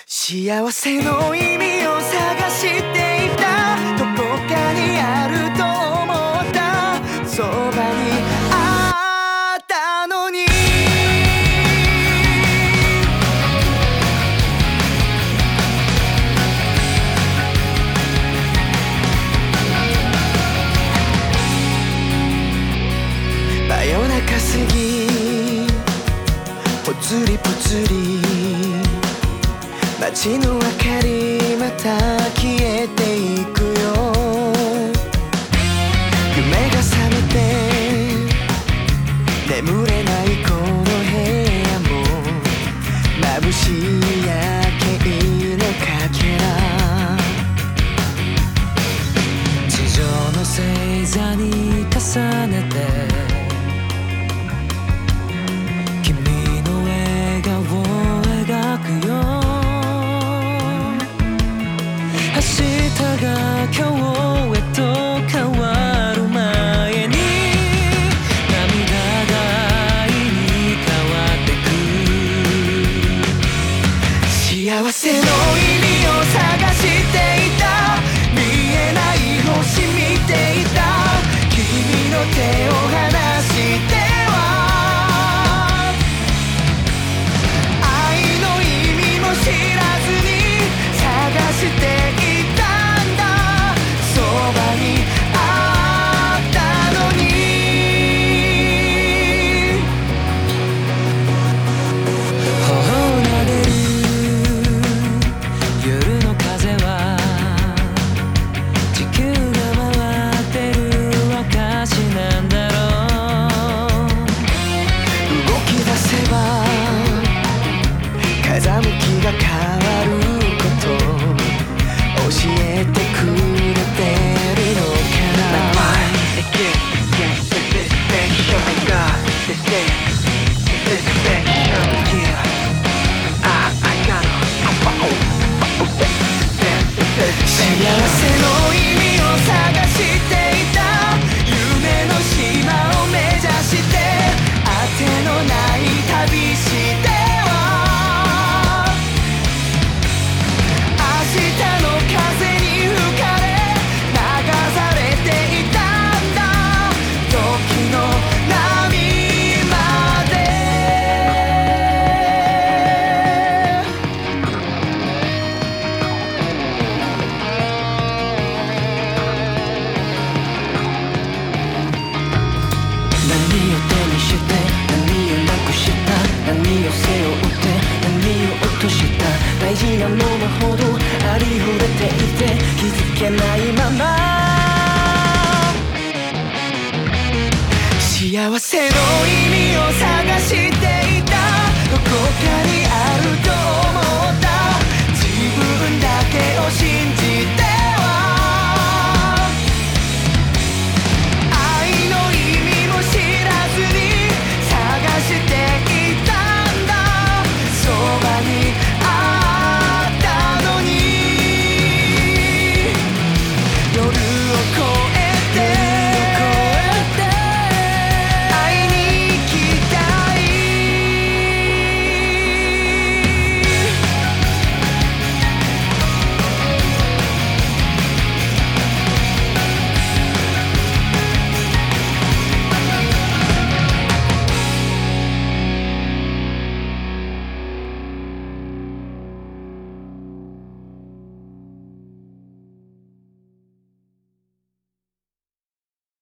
幸せの意味を探していた、どこかにあると思った、そばにあったのに。真夜中過ぎ、ぽつりぽつり街の明かりまた消えていくよ。夢が覚めて眠れないこの部屋も眩しい夜景のかけら、地上の星座に重ねて明日が今日へと変わる前に涙が愛に変わってく。幸せの意味を探していた、見えない星見ていた、君の手を離しては愛の意味も知らずに探して風向きが変わること教えてくれてるのかな。幸せの意味を探していた、夢の島を目指して当てのない旅して大事なものほどありふれていて気づけないまま、幸せの